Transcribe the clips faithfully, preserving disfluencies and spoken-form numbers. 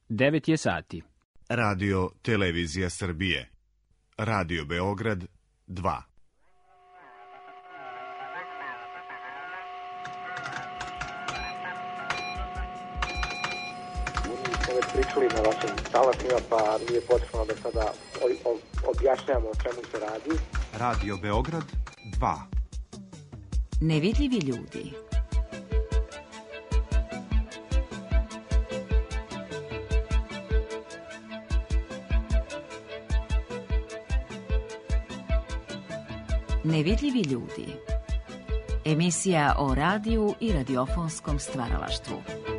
devet je sati. Radio Televizija Srbije. Radio Beograd dva. Već pričali na vašim talasima, pa nije potrebno da sada objašnjamo o čemu se radi. Radio Beograd dva. Nevidljivi ljudi. Nevidljivi ljudi. Emisija o radiju i radiofonskom stvaralaštvu.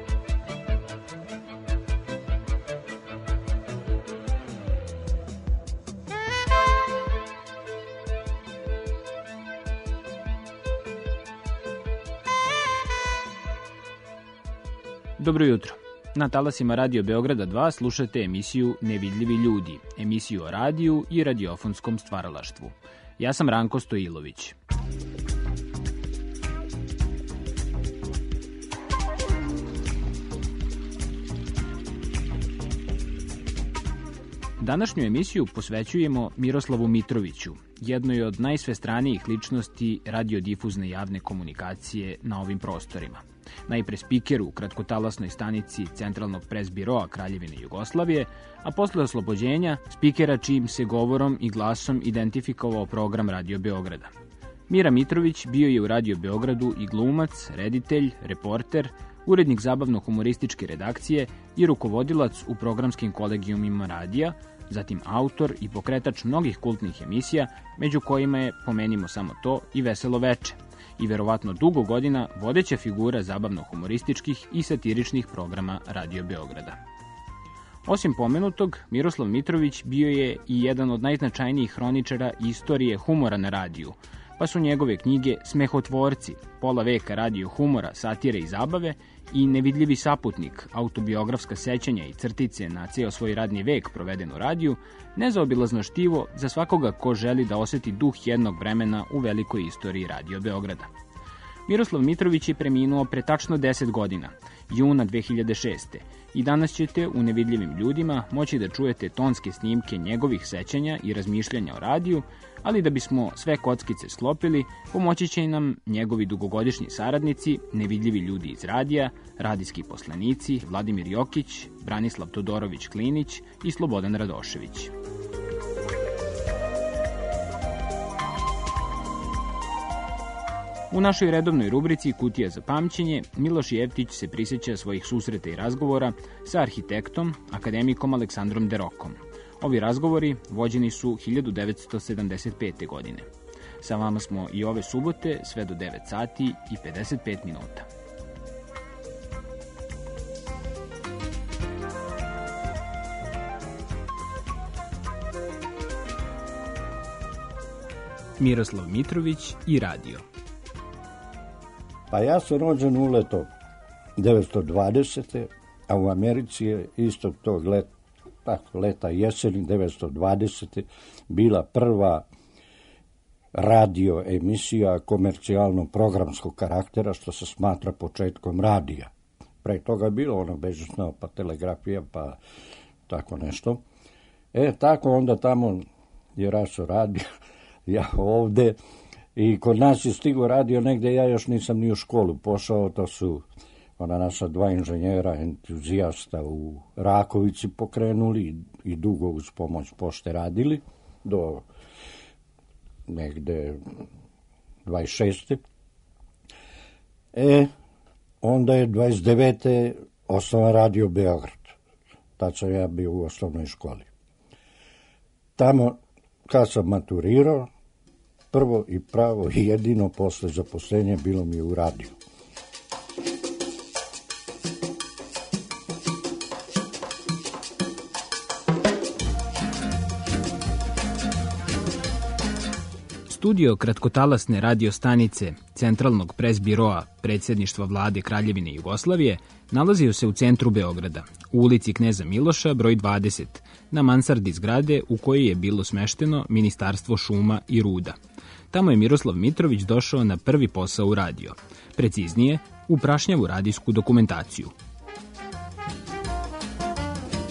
Dobro jutro. Na talasima Radio Beograda dva slušate emisiju Nevidljivi ljudi, emisiju o radiju i radiofonskom stvaralaštvu. Ja sam Ranko Stojilović. Današnju emisiju posvećujemo Miroslavu Mitroviću, jednoj od najsvestranijih ličnosti radiodifuzne javne komunikacije na ovim prostorima. Najpre spikeru u kratkotalasnoj stanici Centralnog presbiroa Kraljevine Jugoslavije, a posle oslobođenja spikera čijim se govorom i glasom identifikovao program Radio Beograda. Mira Mitrović bio je u Radio Beogradu i glumac, reditelj, reporter, urednik zabavno-humorističke redakcije i rukovodilac u programskim kolegijumima radija, zatim autor i pokretač mnogih kultnih emisija, među kojima je, pomenimo samo to, i Veselo veče, i verovatno dugo godina vodeća figura zabavno-humorističkih i satiričnih programa Radio Beograda. Osim pomenutog, Miroslav Mitrović bio je i jedan od najznačajnijih hroničara istorije humora na radiju, pa su njegove knjige Smehotvorci, pola veka radio humora, satire i zabave i Nevidljivi saputnik, autobiografska sećanja i crtice na ceo svoj radni vek proveden u radiju, nezaobilazno štivo za svakoga ko želi da oseti duh jednog vremena u velikoj istoriji Radio Beograda. Miroslav Mitrović je preminuo pre tačno deset godina, juna dve hiljade šeste. I danas ćete u Nevidljivim ljudima moći da čujete tonske snimke njegovih sećanja i razmišljanja o radiju, ali da bismo sve kockice sklopili, pomoći će nam njegovi dugogodišnji saradnici, nevidljivi ljudi iz radija, radijski poslanici Vladimir Jokić, Branislav Todorović-Klinić i Slobodan Radošević. U našoj redovnoj rubrici Kutija za pamćenje, Miloš Jeftić se prisjeća svojih susreta i razgovora sa arhitektom, akademikom Aleksandrom Derokom. Ovi razgovori vođeni su hiljadu devetsto sedamdeset pete. godine. Sa vama smo i ove subote sve do devet sati i pedeset pet minuta. Miroslav Mitrović i radio. Pa ja sam rođen u leto devetsto dvadesete. a u Americi je istog tog leta, tako, leta jeseni devetsto dvadesete. bila prva radio emisija komercijalno programskog karaktera, što se smatra početkom radija. Pre toga je bilo ono bežično, pa telegrafija, pa tako nešto. E, tako onda tamo je Raso radio, ja ovde, i kod nas je stigo radio negde, ja još nisam ni u školu pošao, to su ona naša dva inženjera, entuzijasta u Rakovici pokrenuli i dugo uz pomoć pošte radili, do negde dvadeset šeste. E, onda je dvadeset devete osnovan Radio Beograd. Tad sam ja bio u osnovnoj školi. Tamo, kad sam maturirao, prvo i pravo i jedino posle zaposlenja bilo mi je u radiju. Studio kratkotalasne radio stanice Centralnog presbiroa predsjedništva vlade Kraljevine Jugoslavije nalazio se u centru Beograda, u ulici Kneza Miloša, broj dvadeset, na mansardi zgrade u kojoj je bilo smešteno Ministarstvo šuma i ruda. Tamo je Miroslav Mitrović došao na prvi posao u radio, preciznije, u prašnjavu radijsku dokumentaciju.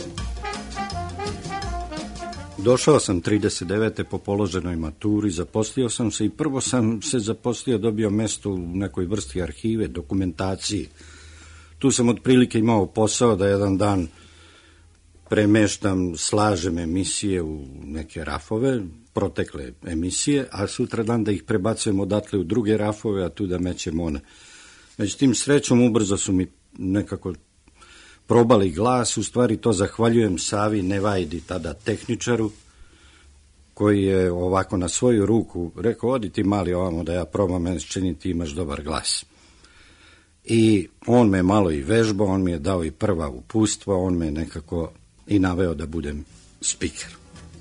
Došao sam trideset devete po položenoj maturi, zaposlio sam se i prvo sam se zaposlio, dobio mesto u nekoj vrsti arhive, dokumentaciji. Tu sam otprilike imao posao da jedan dan premeštam, slažem emisije u neke rafove, protekle emisije, a sutra dan da ih prebacujem odatle u druge rafove, a tu da mećem one. Međutim, srećom, ubrzo su mi nekako probali glas, u stvari to zahvaljujem Savi Nevajdi, tada tehničaru, koji je ovako na svoju ruku rekao, odi ti mali ovamo da ja probam, meni čini ti imaš dobar glas. I on me malo i vežbao, on mi je dao i prva upustva, on me nekako i naveo da budem spiker.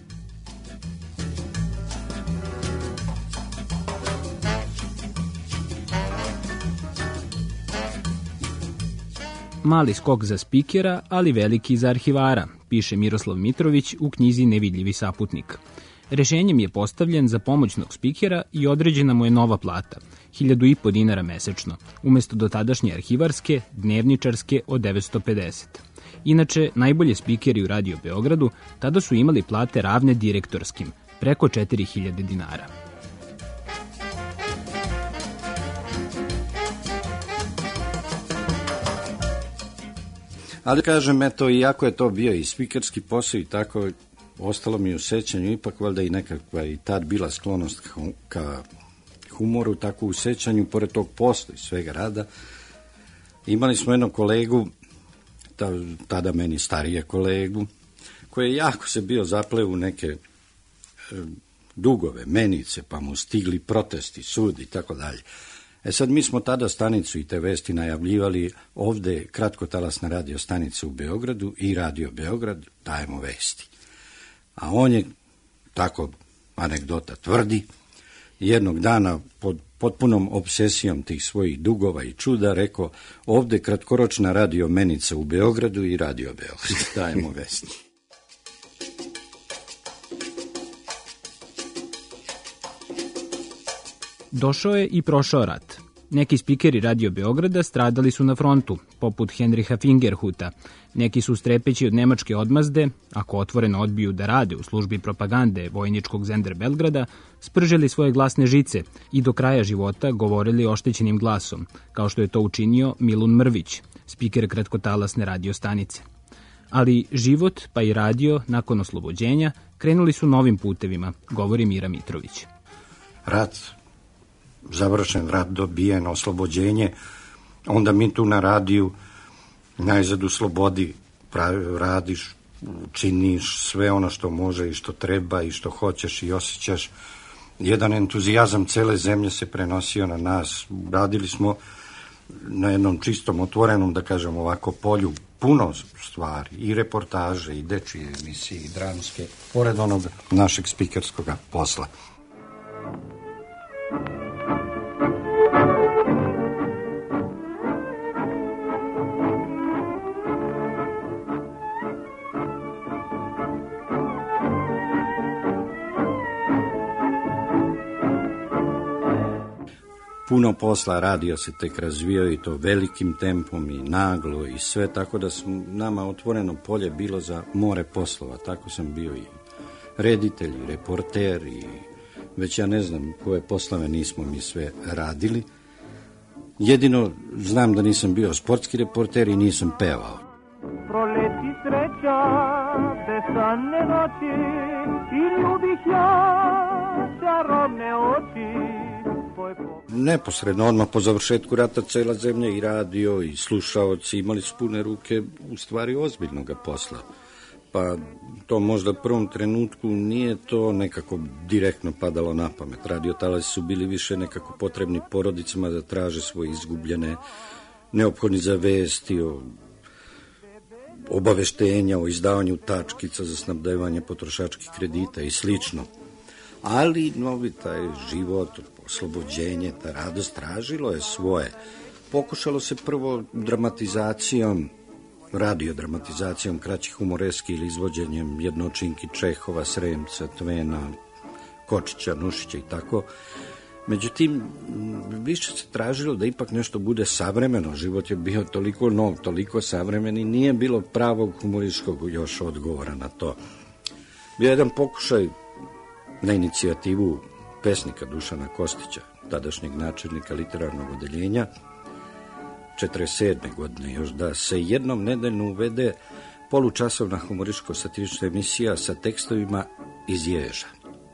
Mali skok za spikera, ali veliki za arhivara, piše Miroslav Mitrović u knjizi Nevidljivi saputnik. Rešenjem je postavljen za pomoćnog spikera i određena mu je nova plata, hiljadu i po dinara mesečno, umesto dotadašnje arhivarske, dnevničarske od devetsto pedeset. Inače, najbolje spikeri u Radio Beogradu tada su imali plate ravne direktorskim, preko četiri hiljade dinara. Ali kažem, eto, iako je to bio i spikerski posao i tako, ostalo mi u sećanju, ipak valjda i nekakva i tad bila sklonost ka humoru, tako u sećanju, pored tog posla i svega rada. Imali smo jednog kolegu, tada meni starije kolegu, koji je jako se bio zapleo u neke e, dugove, menice, pa mu stigli protesti, sud i tako dalje. E sad, mi smo tada stanicu i te vesti najavljivali ovde, kratkotalasna radio stanica u Beogradu i Radio Beograd, dajemo vesti. A on je, tako anegdota tvrdi, jednog dana pod potpunom obsesijom tih svojih dugova i čuda rekao, ovde kratkoročna radio menica u Beogradu i Radio Beograd, dajemo vesti. Došao je i prošao rat. Neki spikeri Radio Beograda stradali su na frontu, poput Henriha Fingerhuta. Neki su strepeći od nemačke odmazde, ako otvoreno odbiju da rade u službi propagande vojničkog Zender Belgrada, spržili svoje glasne žice i do kraja života govorili oštećenim glasom, kao što je to učinio Milun Mrvić, spiker kratkotalasne radio stanice. Ali život, pa i radio, nakon oslobođenja, krenuli su novim putevima, govori Mira Mitrović. Rat, završen rat, dobijen, oslobođenje, onda mi tu na radiju najzad u slobodi pravi, radiš, činiš sve ono što može i što treba i što hoćeš i osjećaš. Jedan entuzijazam cele zemlje se prenosio na nas. Radili smo na jednom čistom, otvorenom, da kažem ovako, polju puno stvari, i reportaže, i dečije emisije, i dramske, pored onog našeg spikerskog posla. Puno posla, radio se tek razvijao i to velikim tempom i naglo i sve, tako da su nama otvoreno polje bilo za more poslova. Tako sam bio i reditelj, i reporter, i već ja ne znam koje poslove nismo mi sve radili. Jedino znam da nisam bio sportski reporter i nisam pevao. Proleti sreća, besane noći i ljubih ja čarobne oči. Neposredno, odmah po završetku rata, cela zemlja i radio i slušaoci imali su pune ruke u stvari ozbiljnog posla. Pa to možda u prvom trenutku nije to nekako direktno padalo na pamet. Radiotalasi su bili više nekako potrebni porodicama da traže svoje izgubljene, neophodni za vesti, o obaveštenja, o izdavanju tačkica za snabdevanje potrošačkih kredita i slično. Ali novi taj život, oslobođenje, ta radost tražilo je svoje. Pokušalo se prvo dramatizacijom, radiodramatizacijom kraćih humoreski ili izvođenjem jednočinki Čehova, Sremca, Tvena, Kočića, Nušića i tako. Međutim, više se tražilo da ipak nešto bude savremeno. Život je bio toliko nov, toliko savremen i nije bilo pravog humorističkog još odgovora na to. Bio jedan pokušaj na inicijativu pesnika Dušana Kostića, tadašnjeg načelnika literarnog odeljenja, četrdeset sedme godine još, da se jednom nedeljno uvede polučasovna humorističko-satirična emisija sa tekstovima iz Ježa.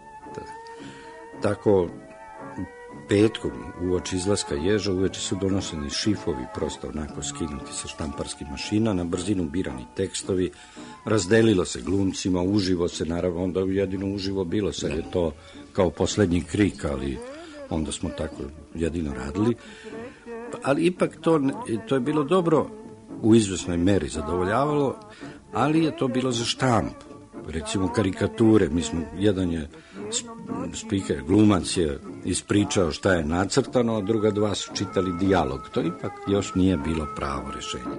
Tako, petkom uoči izlaska Ježa uveče su donošeni šifovi, prosto onako skinuti sa štamparskih mašina, na brzinu birani tekstovi, razdelilo se glumcima, uživo se, naravno, onda jedino uživo bilo, sad je to kao poslednji krik, ali onda smo tako jedino radili. Ali ipak to, to je bilo dobro, u izvesnoj meri zadovoljavalo, ali je to bilo za štamp. Recimo karikature, mi smo, jedan je spiker, glumac je ispričao šta je nacrtano, a druga dva su čitali dijalog. To ipak još nije bilo pravo rešenje.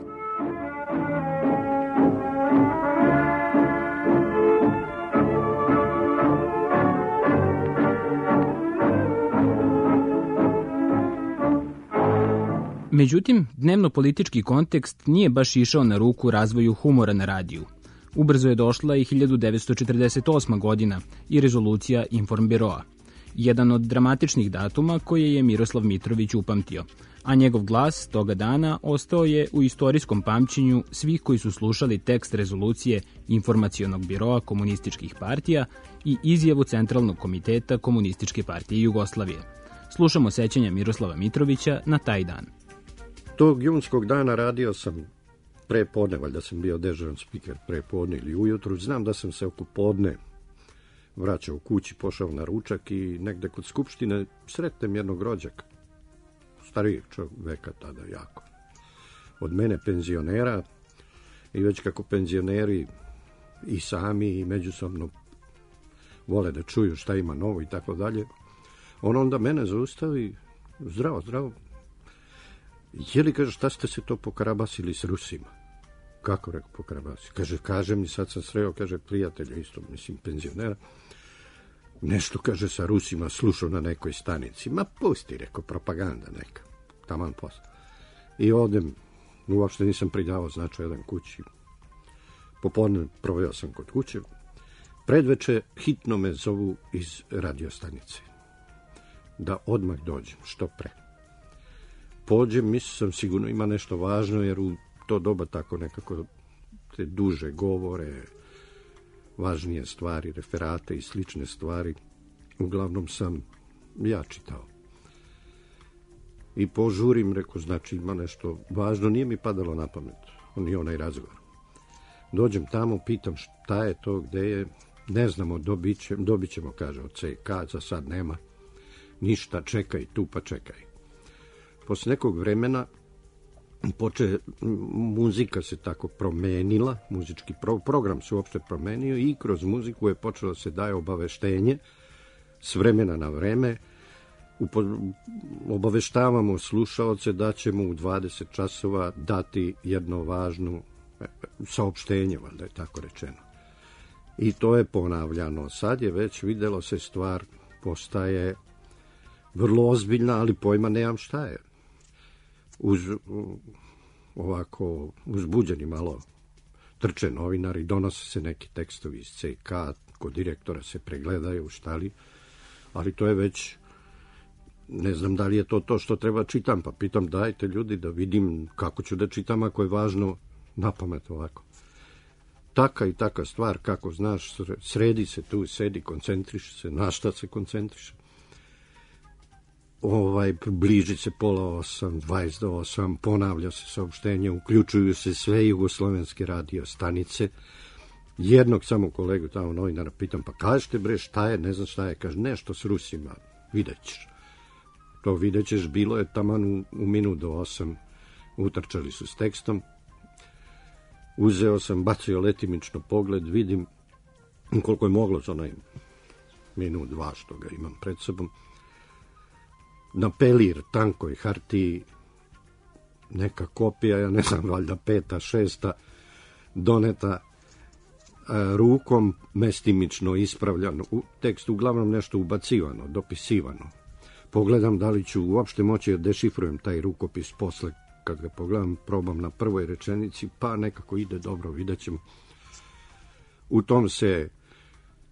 Međutim, dnevno-politički kontekst nije baš išao na ruku razvoju humora na radiju. Ubrzo je došla i hiljadu devetsto četrdeset osma godina i rezolucija Informbiroa, jedan od dramatičnih datuma koje je Miroslav Mitrović upamtio, a njegov glas toga dana ostao je u istorijskom pamćenju svih koji su slušali tekst rezolucije Informacionog biroa komunističkih partija i izjavu Centralnog komiteta Komunističke partije Jugoslavije. Slušamo sećanja Miroslava Mitrovića na taj dan. Tog junskog dana radio sam pre podne, valjda sam bio dežuran spiker pre podne ili ujutru. Znam da sam se oko podne vraćao kući, pošao na ručak i negde kod Skupštine sretnem jednog rođaka, starijeg čoveka tada jako, od mene penzionera, i već kako penzioneri i sami i međusobno vole da čuju šta ima novo i tako dalje, on onda mene zaustavi, zdravo, zdravo, je li, kaže, šta ste se to pokarabasili s Rusima? Kako, rekao, pokarabasili? Kaže, kaže mi, sad sam sreo, kaže, prijatelja isto, mislim, penzionera, nešto, kaže, sa Rusima slušao na nekoj stanici. Ma pusti, rekao, propaganda neka, taman posle. I odem, uopšte nisam pridavao značaj jedan kući. Popodne proveo sam kod kuće. Predveče hitno me zovu iz radiostanice. Da odmah dođem, što pre. Pođem, mislio sam sigurno ima nešto važno, jer u to doba tako nekako te duže govore, važnije stvari, referate i slične stvari, uglavnom sam ja čitao. I požurim, rekao, znači ima nešto važno, nije mi padalo na pamet, ni onaj razgovor. Dođem tamo, pitam šta je to, gde je, ne znamo, dobit ćemo, dobit ćemo, kaže, od C K, za sad nema ništa, čekaj tu, pa čekaj. Posle nekog vremena poče, muzika se tako promenila, muzički pro, program se uopšte promenio i kroz muziku je počelo da se daje obaveštenje s vremena na vreme. Upo, obaveštavamo slušaoce da ćemo u dvadeset časova dati jedno važno saopštenje, valjda je tako rečeno. I to je ponavljano. Sad je već videlo se stvar postaje vrlo ozbiljna, ali pojma nemam šta je. Uz, ovako uzbuđeni malo trče novinari, donose se neki tekstovi iz C K, kod direktora se pregledaju, šta li, ali to je već, ne znam da li je to to što treba čitam, pa pitam dajte ljudi da vidim kako ću da čitam ako je važno na pamet ovako. Taka i taka stvar, kako znaš, sredi se tu, sedi, koncentriš se, na šta se koncentriš. Ovaj, bliži se pola osam, dvadeset do osam, ponavlja se saopštenje, uključuju se sve jugoslovenske radio stanice. Jednog samo kolegu tamo novinara pitam, pa kažete bre šta je, ne znam šta je, kaže nešto s Rusima, vidjet ćeš. To vidjet ćeš, bilo je taman u, u minut do osam, utrčali su s tekstom. Uzeo sam, bacio letimično pogled, vidim koliko je moglo za onaj minut, dva što ga imam pred sobom. Na pelir, tankoj hartiji, neka kopija, ja ne znam, valjda peta, šesta, doneta a, rukom, mestimično ispravljano, u tekst uglavnom nešto ubacivano, dopisivano. Pogledam da li ću uopšte moći da dešifrujem taj rukopis posle, kad ga pogledam, probam na prvoj rečenici, pa nekako ide dobro, vidjet ćemo. U tom se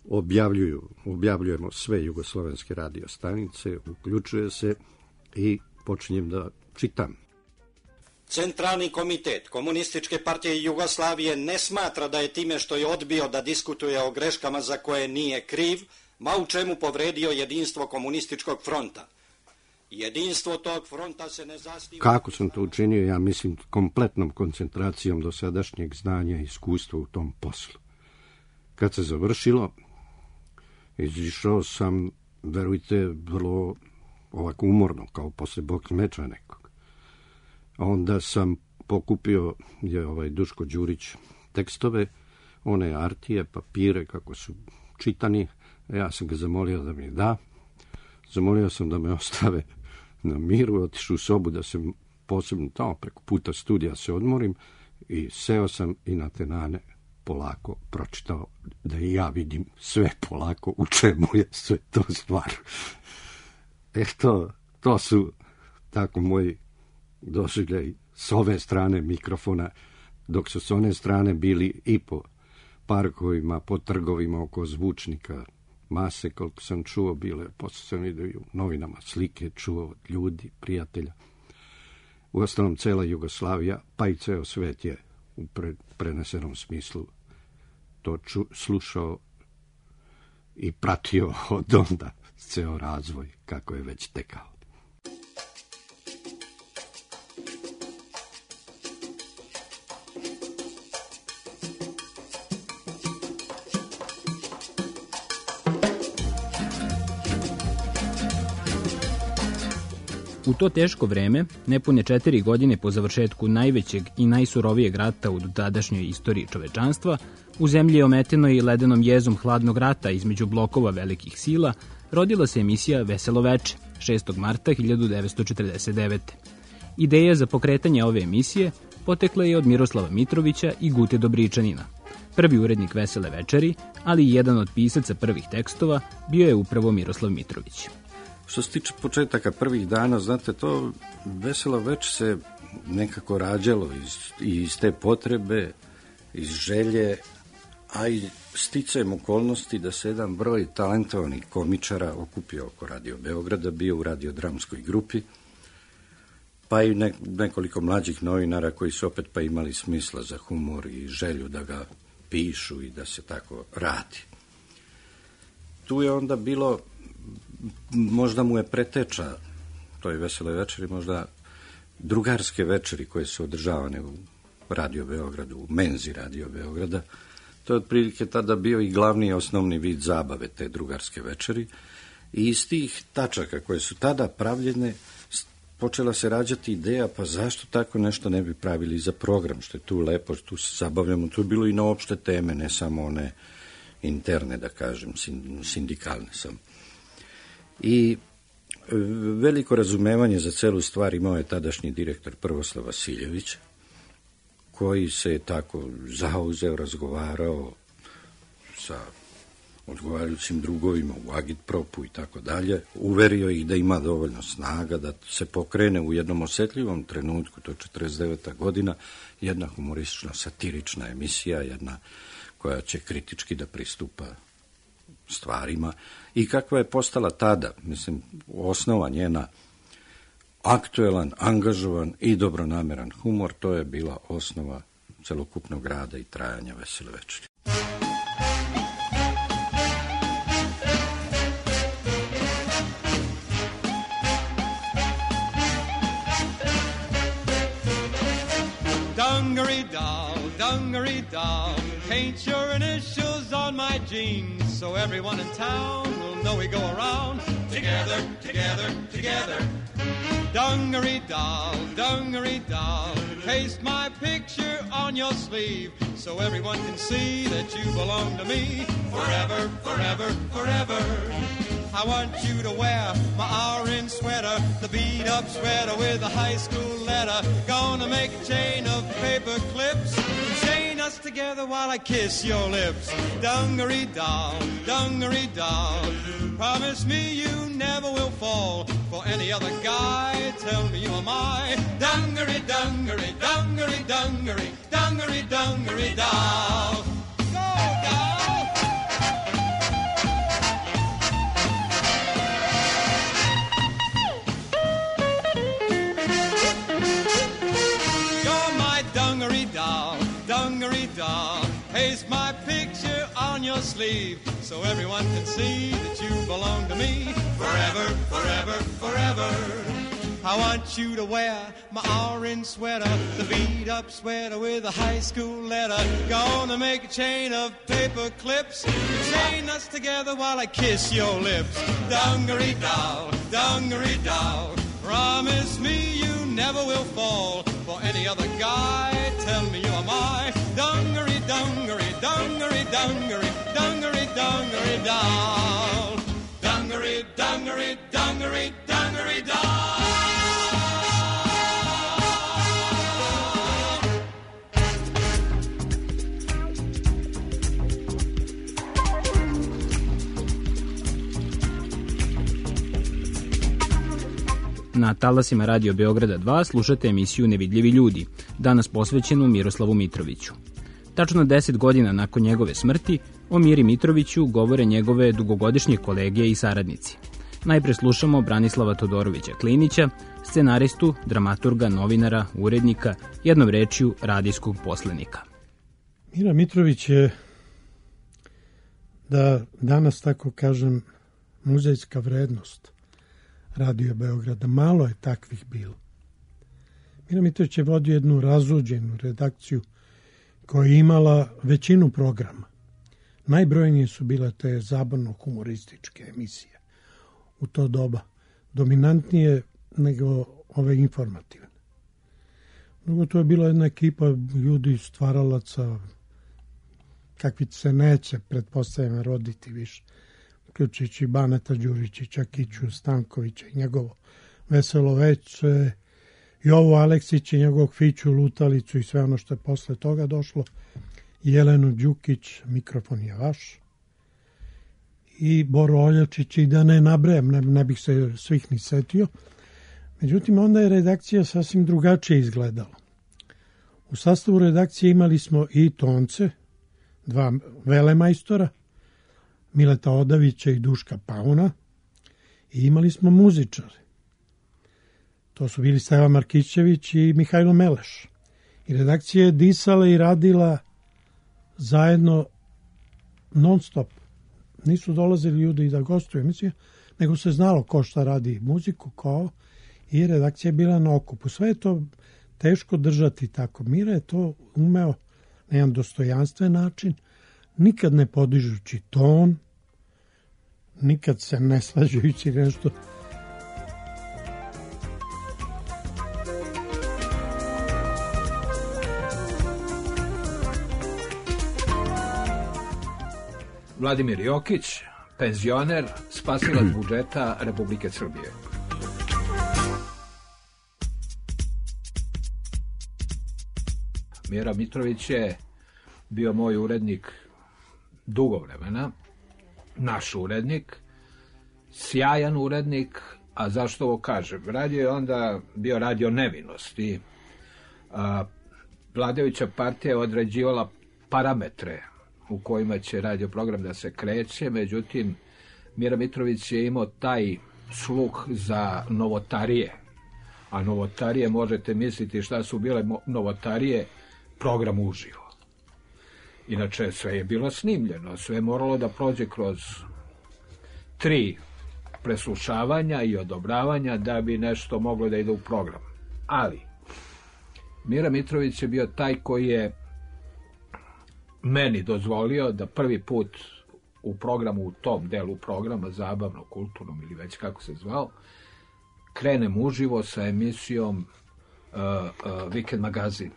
objavljuju, objavljujemo sve jugoslovenske radio stanice, uključuje se i počinjem da čitam. Centralni komitet Komunističke partije Jugoslavije ne smatra da je time što je odbio da diskutuje o greškama za koje nije kriv, ma u čemu povredio jedinstvo komunističkog fronta. Jedinstvo tog fronta se ne zasniva... Kako sam to učinio? Ja mislim kompletnom koncentracijom dosadašnjeg znanja i iskustva u tom poslu. Kad se završilo, izišao sam, verujte, vrlo ovako umorno, kao posle boks meča nekog. Onda sam pokupio, je ovaj Duško Đurić, tekstove, one artije, papire, kako su čitani. Ja sam ga zamolio da mi da. Zamolio sam da me ostave na miru, otišao u sobu da se posebno tamo preko puta studija se odmorim i seo sam i na tenane polako pročitao da i ja vidim sve polako u čemu je sve to stvar. Eto, to su tako moji doživljaj s ove strane mikrofona, dok su s one strane bili i po parkovima, po trgovima oko zvučnika, mase, koliko sam čuo, bile, posle sam vidio u novinama slike, čuo od ljudi, prijatelja. U ostalom, cela Jugoslavija, pa i ceo svet je u pre, prenesenom smislu to ču, slušao i pratio od onda ceo razvoj, kako je već tekao. U to teško vreme, nepune četiri godine po završetku najvećeg i najsurovijeg rata u dotadašnjoj istoriji čovečanstva, u zemlji ometenoj i ledenom jezom hladnog rata između blokova velikih sila, rodila se emisija Veselo veče, šestog marta hiljadu devetsto četrdeset devete. Ideja za pokretanje ove emisije potekla je od Miroslava Mitrovića i Gute Dobričanina. Prvi urednik Vesele večeri, ali i jedan od pisaca prvih tekstova, bio je upravo Miroslav Mitrović. Što se tiče početaka prvih dana, znate, to Veselo veče se nekako rađalo iz, iz te potrebe, iz želje, a i sticajem okolnosti da se jedan broj talentovanih komičara okupio oko Radio Beograda, bio u radiodramskoj grupi, pa i ne, nekoliko mlađih novinara koji su opet pa imali smisla za humor i želju da ga pišu i da se tako radi. Tu je onda bilo, možda mu je preteča toj Vesele večeri, možda drugarske večeri koje su održavane u Radio Beogradu, u menzi Radio Beograda. To je otprilike tada bio i glavni i osnovni vid zabave te drugarske večeri. I iz tih tačaka koje su tada pravljene počela se rađati ideja, pa zašto tako nešto ne bi pravili za program, što je tu lepo, tu se zabavljamo. Tu je bilo i na opšte teme, ne samo one interne, da kažem, sindikalne sam. I veliko razumevanje za celu stvar imao je tadašnji direktor Prvoslav Vasiljević, koji se je tako zauzeo, razgovarao sa odgovarajućim drugovima u Agitpropu i tako dalje, uverio ih da ima dovoljno snaga da se pokrene u jednom osetljivom trenutku, to je četrdeset deveta godina, jedna humoristično-satirična emisija, jedna koja će kritički da pristupa stvarima i kakva je postala tada, mislim, osnova njena, aktuelan, angažovan i dobronameran humor, to je bila osnova celokupnog rada i trajanja Vesele večeri. Dungaree doll, dungaree doll, paint your initials on my jeans so everyone in town will know we go around together, together, together. Dungaree doll, dungaree doll, paste my picture on your sleeve so everyone can see that you belong to me forever, forever, forever. I want you to wear my orange sweater, the beat-up sweater with a high school letter. Gonna make a chain of paper clips and chain us together while I kiss your lips. Dungaree doll, dungaree doll, promise me you never will fall for any other guy. Tell me you are my dungaree, dungaree, dungaree, dungaree, dungaree, dungaree doll. Go, doll! Paste my picture on your sleeve so everyone can see that you belong to me forever, forever, forever. I want you to wear my orange sweater, the beat-up sweater with a high school letter. Gonna make a chain of paper clips, chain us together while I kiss your lips. Dungaree doll, dungaree doll, promise me you never will fall for any other guy. Tell me you're my dungaree, dungaree, dungaree, dungaree, dungaree, dungaree doll. Dungaree, dungaree, dungaree, dungaree doll. Na talasima Radio Beograda dva slušate emisiju Nevidljivi ljudi, danas posvećenu Miroslavu Mitroviću. Tačno deset godina nakon njegove smrti, o Miri Mitroviću govore njegove dugogodišnje kolege i saradnici. Najpre slušamo Branislava Todorovića Klinića, scenaristu, dramaturga, novinara, urednika, jednom rečju radijskog poslenika. Mira Mitrović je, da danas tako kažem, muzejska vrednost Radio Beograda. Malo je takvih bilo. Mira Mitrović je vodio jednu razuđenu redakciju koja je imala većinu programa. Najbrojnije su bile te zabavno-humorističke emisije u to doba. Dominantnije nego ove informativne. Drugo, to je bila jedna ekipa ljudi, stvaralaca, kakvi se neće, pretpostavljam, roditi više. Uključujući Baneta Đuričića, Kiću Stankovića i njegovo Veselo veče, Jovo Aleksić i njegovog Fiću Lutalicu i sve ono što je posle toga došlo, Jelenu Đukić, mikrofon je vaš, i Boro Oljačić, i da ne nabrajam, ne, ne bih se svih ni setio. Međutim, onda je redakcija sasvim drugačije izgledala. U sastavu redakcije imali smo i tonce, dva velemajstora, Mileta Odavića i Duška Pauna, i imali smo muzičare. To su bili Steva Markićević i Mihajlo Meleš. I redakcija je disala i radila zajedno non stop. Nisu dolazili ljudi da gostuju emisije, nego se znalo ko šta radi muziku, ko, i redakcija je bila na okupu. Sve je to teško držati tako. Mira je to umeo na jedan dostojanstven način, nikad ne podižući ton, nikad se ne slažujući nešto. Vladimir Jokić, penzioner, spasilac budžeta Republike Srbije. Mira Mitrović je bio moj urednik dugo vremena, naš urednik, sjajan urednik, a zašto ovo kažem? Radio je onda bio radio nevinosti. A, vladajuća partija je određivala parametre u kojima će radio program da se kreće, međutim, Mira Mitrović je imao taj sluh za novotarije, a novotarije, možete misliti šta su bile novotarije, program uživo. Inače, sve je bilo snimljeno, sve je moralo da prođe kroz tri preslušavanja i odobravanja da bi nešto moglo da ide u program. Ali, Mira Mitrović je bio taj koji je meni dozvolio da prvi put u programu, u tom delu programa, zabavno, kulturnom ili već kako se zvao, krenem uživo sa emisijom uh, uh, Vikend magazin.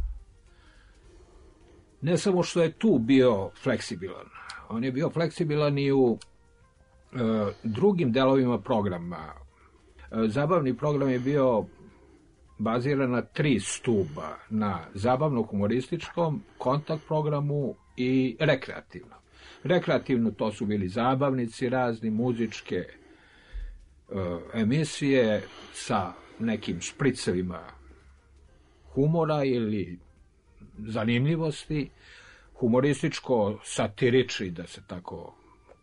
Ne samo što je tu bio fleksibilan, on je bio fleksibilan i u uh, drugim delovima programa. Uh, zabavni program je bio baziran na tri stuba, na zabavno-humorističkom, kontakt programu i rekreativno. Rekreativno to su bili zabavnici, razni muzičke uh, emisije sa nekim špricevima humora ili zanimljivosti, humorističko satirični, da se tako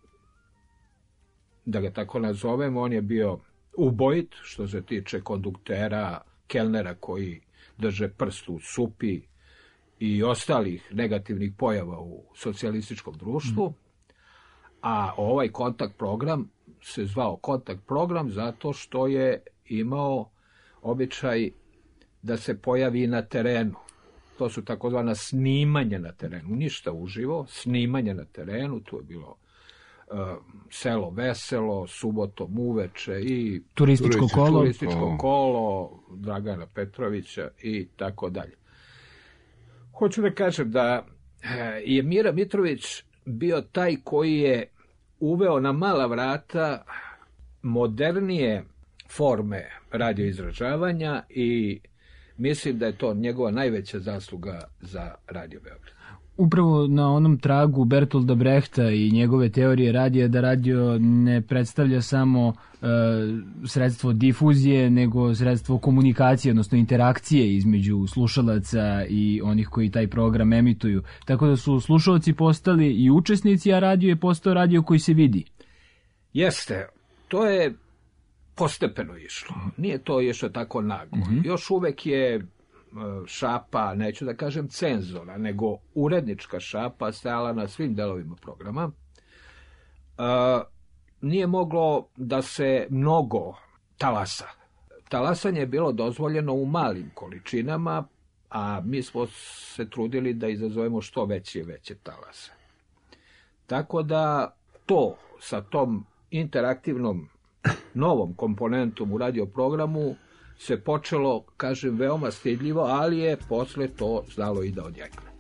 da ga tako nazovemo. On je bio ubojit što se tiče konduktera, kelnera koji drže prst u supi i ostalih negativnih pojava u socijalističkom društvu, a ovaj kontakt program se zvao kontakt program zato što je imao običaj da se pojavi na terenu. To su takozvana snimanja na terenu, ništa uživo, snimanje na terenu, tu je bilo uh, selo Veselo, subotom uveče i turističko kolo, turističko kolo Dragana Petrovića i tako dalje. Hoću da kažem da je Mira Mitrović bio taj koji je uveo na mala vrata modernije forme radioizražavanja i mislim da je to njegova najveća zasluga za Radio Beograd. Upravo na onom tragu Bertolda Brehta i njegove teorije radija, da radio ne predstavlja samo e, sredstvo difuzije, nego sredstvo komunikacije, odnosno interakcije između slušalaca i onih koji taj program emituju. Tako da su slušalci postali i učesnici, a radio je postao radio koji se vidi. Jeste, to je postepeno išlo. Nije to išlo tako naglo. Mm-hmm. Još uvek je šapa, neću da kažem cenzora, nego urednička šapa stajala na svim delovima programa. E, nije moglo da se mnogo talasa. Talasanje je bilo dozvoljeno u malim količinama, a mi smo se trudili da izazovemo što veće i veće talase. Tako da to sa tom interaktivnom novom komponentom u radioprogramu se počelo, kažem, veoma stidljivo, ali je posle to znalo i da odjekne.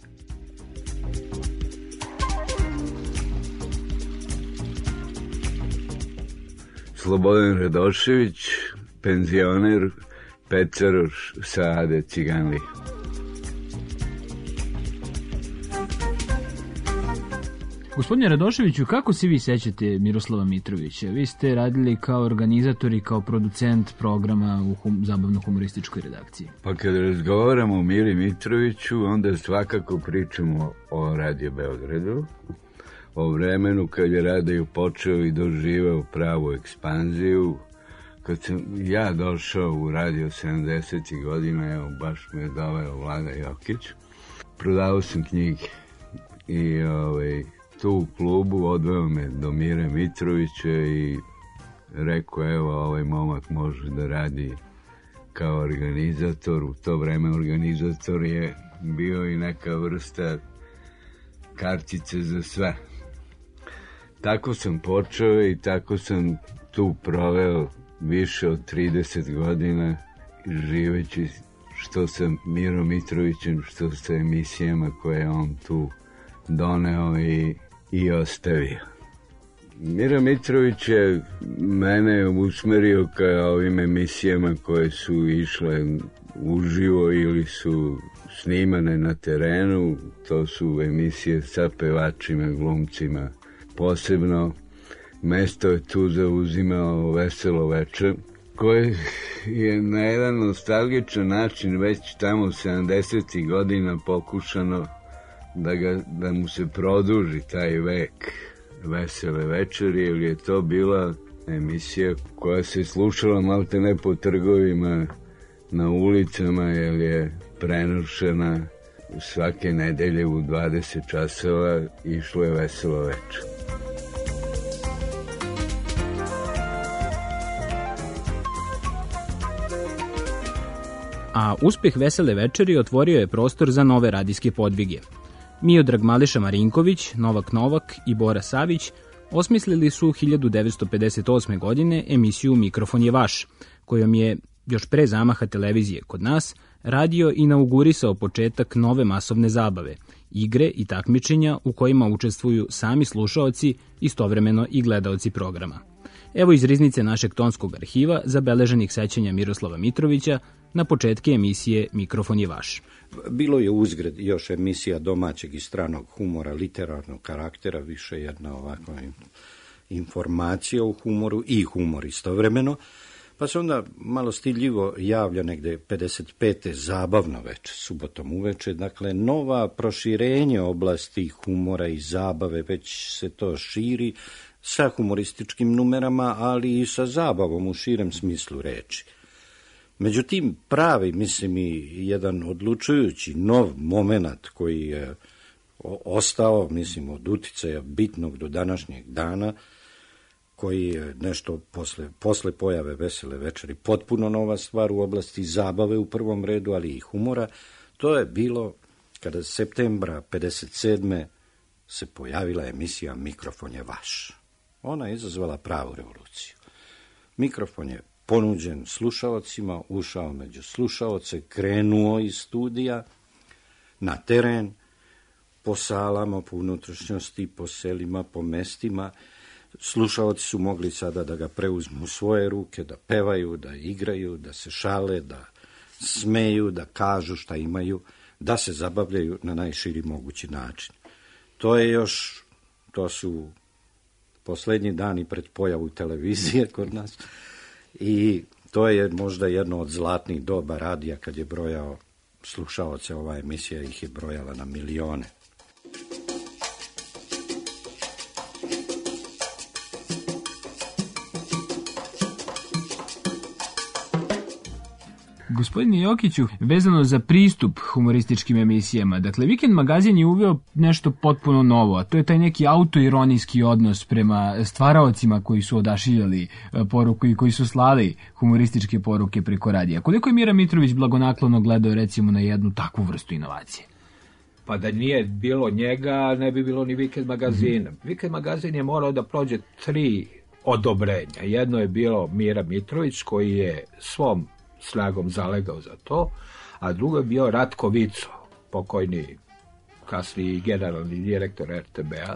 Slobodan Radošević, penzioner, pečaroš sa Ade Ciganli. Gospodine Radoševiću, kako se vi sećate Miroslava Mitrovića? Vi ste radili kao organizator i kao producent programa u hum, zabavno-humorističkoj redakciji. Pa kad razgovaramo o Miri Mitroviću, onda svakako pričamo o Radio Beogradu, o vremenu kad je radio počeo i doživeo pravu ekspanziju. Kad sam ja došao u radio sedamdesetih godina, evo, baš me doveo Vlada Jokić, prodavao sam knjige i ovaj, tu u klubu odveo me do Mire Mitrovića i rekao, evo, ovaj momak može da radi kao organizator. U to vreme organizator je bio i neka vrsta kartice za sve. Tako sam počeo i tako sam tu proveo više od trideset godina, živeći što sa Mirom Mitrovićem, što sa emisijama koje on tu doneo i, i ostavio. Mira Mitrović je mene usmerio ka ovim emisijama koje su išle uživo ili su snimane na terenu. To su emisije sa pevačima, glumcima. Posebno mesto je tu zauzimao Veselo veče, koje je na jedan nostalgičan način već tamo sedamdesetih godina pokušano da, ga, da mu se produži taj vek Vesele večeri, jer je to bila emisija koja se slušala malte ne po trgovima, na ulicama, jer je prenošena svake nedelje u dvadeset časova, išlo je Veselo večer. A uspeh Vesele večeri otvorio je prostor za nove radijske podvige. Miodrag Mališa Marinković, Novak Novak i Bora Savić osmislili su hiljadu devetsto pedeset osme. godine emisiju Mikrofon je vaš, kojom je, još pre zamaha televizije kod nas, radio inaugurisao početak nove masovne zabave, igre i takmičenja u kojima učestvuju sami slušaoci, istovremeno i gledaoci programa. Evo iz riznice našeg tonskog arhiva zabeleženih sećanja Miroslava Mitrovića na početke emisije Mikrofon je vaš. Bilo je uzgred još emisija domaćeg i stranog humora, literarnog karaktera, više jedna ovakva informacija o humoru i humor istovremeno, pa se onda malo stidljivo javlja negde pedeset pete zabavno veče, subotom uveče, dakle nova proširenje oblasti humora i zabave, već se to širi sa humorističkim numerama, ali i sa zabavom u širem smislu reči. Međutim, pravi, mislim, i jedan odlučujući nov moment koji je ostao, mislim, od uticaja bitnog do današnjeg dana, koji je nešto posle, posle pojave Vesele večeri potpuno nova stvar u oblasti zabave u prvom redu, ali i humora, to je bilo kada septembra pedeset sedme se pojavila emisija Mikrofon je vaš. Ona je izazvala pravu revoluciju. Mikrofon je ponuđen slušaocima, ušao među slušaoce, krenuo iz studija na teren, po salama, po unutrašnjosti, po selima, po mestima. Slušaoci su mogli sada da ga preuzmu u svoje ruke, da pevaju, da igraju, da se šale, da smeju, da kažu šta imaju, da se zabavljaju na najširi mogući način. To je još, to su poslednji dani pred pojavu televizije kod nas i to je možda jedno od zlatnih doba radija kad je brojao slušaoce, ova emisija ih je brojala na milione. Gospodine Jokiću, vezano za pristup humorističkim emisijama, dakle, Vikend magazin je uveo nešto potpuno novo, a to je taj neki autoironijski odnos prema stvaraocima koji su odašiljali poruku i koji su slali humorističke poruke preko radija. Koliko je Mira Mitrović blagonaklono gledao, recimo, na jednu takvu vrstu inovacije? Pa da nije bilo njega, ne bi bilo ni Vikend magazina. Mm-hmm. Vikend magazin je morao da prođe tri odobrenja. Jedno je bilo Mira Mitrović, koji je svom snagom zalegao za to, a drugo je bio Ratko Vico, pokojni kasniji generalni direktor er te be a.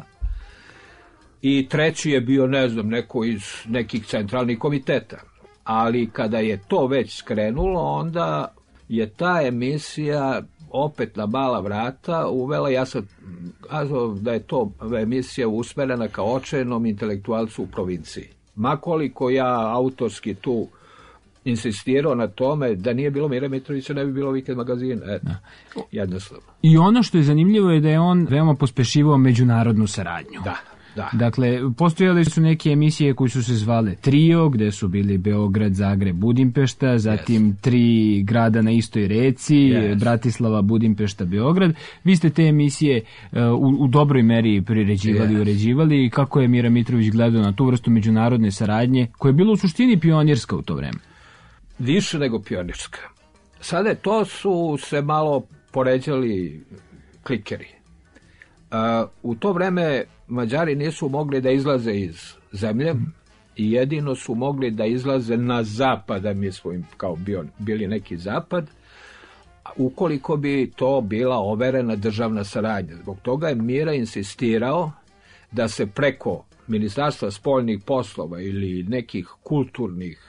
I treći je bio, ne znam, neko iz nekih centralnih komiteta. Ali kada je to već skrenulo, onda je ta emisija opet na mala vrata uvela, ja sam kazao da je to emisija usmerena ka očajnom intelektualcu u provinciji. Makoliko ja autorski tu insistirao na tome, da nije bilo Mire Mitrovića, ne bi bilo Vikend magazina. Eto, jednostavno. I ono što je zanimljivo je da je on veoma pospešivao međunarodnu saradnju. Da, da. Dakle, postojale su neke emisije koje su se zvale Trio, gde su bili Beograd, Zagreb, Budimpešta, zatim yes. tri grada na istoj reci, yes. Bratislava, Budimpešta, Beograd. Vi ste te emisije uh, u, u dobroj meri priređivali, yes. uređivali. Kako je Mira Mitrović gledao na tu vrstu međunarodne saradnje, koja je bila u suštini pionirska u to vreme? Više nego pionirska. Sada to su se malo poređali klikeri. Uh, u to vreme Mađari nisu mogli da izlaze iz zemlje i jedino su mogli da izlaze na zapad, da mi smo im kao bio, bili neki zapad, ukoliko bi to bila overena državna saradnja. Zbog toga je Mira insistirao da se preko Ministarstva spoljnih poslova ili nekih kulturnih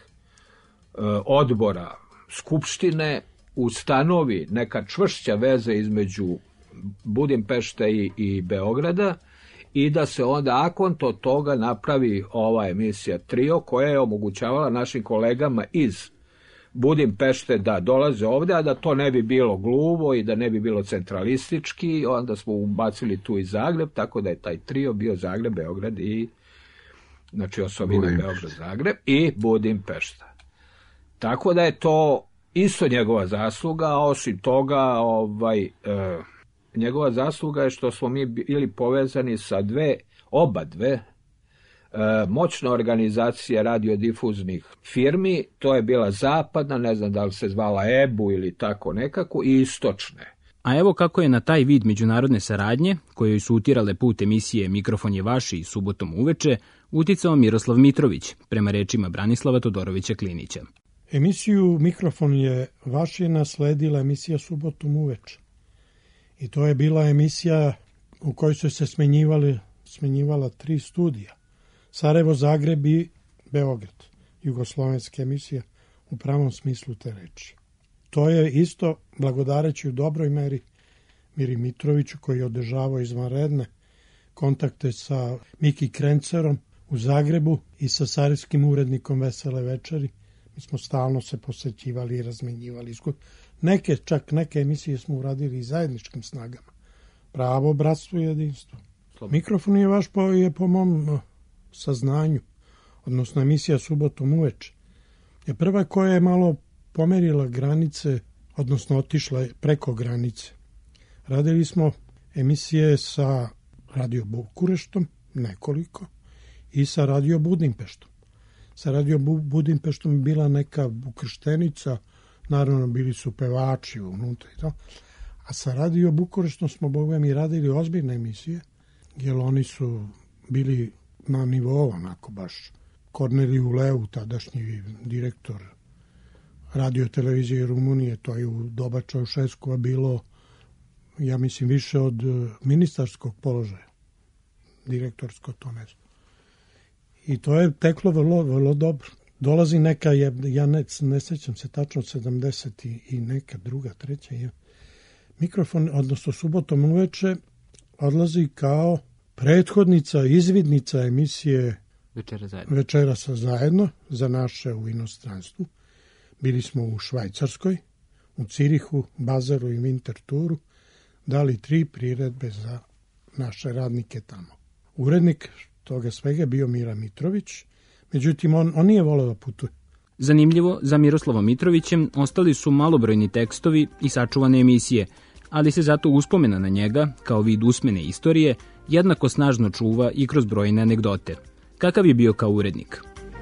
odbora Skupštine ustanovi neka čvršća veza između Budimpešte i, i Beograda i da se onda akonto toga napravi ova emisija Trio, koja je omogućavala našim kolegama iz Budimpešte da dolaze ovde, a da to ne bi bilo gluvo i da ne bi bilo centralistički. Onda smo ubacili tu i Zagreb, tako da je taj Trio bio Zagreb, Beograd i znači osobina Beograd, Zagreb i Budimpešta. Tako da je to isto njegova zasluga, a osim toga ovaj, e, njegova zasluga je što smo mi bili povezani sa dve, oba dve, e, moćna organizacija radiodifuznih firmi, to je bila zapadna, ne znam da li se zvala E B U ili tako nekako, i istočne. A evo kako je na taj vid međunarodne saradnje, koje su utirale put emisije Mikrofon je vaš i Subotom uveče, uticao Miroslav Mitrović, prema rečima Branislava Todorovića Klinića. Emisiju Mikrofon je vaš je nasledila emisija Subotom uveče. I to je bila emisija u kojoj su se smenjivali, smenjivala tri studija. Sarajevo, Zagreb i Beograd. Jugoslovenska emisija u pravom smislu te reči. To je isto blagodareći u dobroj meri Miri Mitroviću, koji je održavao izvanredne kontakte sa Miki Krencerom u Zagrebu i sa sarajevskim urednikom Vesele večeri. Mi smo stalno se posećivali i razmenjivali iskustva. Neke, čak neke emisije smo uradili i zajedničkim snagama. Pravo, bratstvo i jedinstvo. Mikrofon je vaš po, je po mom saznanju, odnosno emisija Subotom uveče, je prva koja je malo pomerila granice, odnosno otišla preko granice. Radili smo emisije sa Radio Bukureštom, nekoliko, i sa Radio Budimpeštom. Sa Radio Budimpeštom je bila neka ukrštenica, naravno bili su pevači unutra i to. A sa Radio Bukureštom smo, Boga mi, radili ozbiljne emisije, jer oni su bili na nivou, onako baš. Korneliju Leu, tadašnji direktor radio televizije Rumunije, to je u doba Čaušeskova bilo, ja mislim, više od ministarskog položaja. Direktorsko to ne znam. I to je teklo vrlo, vrlo dobro. Dolazi neka, ja ne, ne sećam se tačno, sedamdeset i, i neka druga, treća. Je. Mikrofon, odnosno subotom uveče, odlazi kao prethodnica, izvidnica emisije Večera zajedno. Večerasa zajedno za naše u inostranstvu. Bili smo u Švajcarskoj, u Cirihu, Bazaru i Winterthuru, dali tri priredbe za naše radnike tamo. Urednik toga svega je bio Mira Mitrović, međutim on, on nije voleo da putuje. Zanimljivo, za Miroslavom Mitrovićem ostali su malobrojni tekstovi i sačuvane emisije, ali se zato uspomena na njega, kao vid usmene istorije, jednako snažno čuva i kroz brojne anegdote. Kakav je bio kao urednik?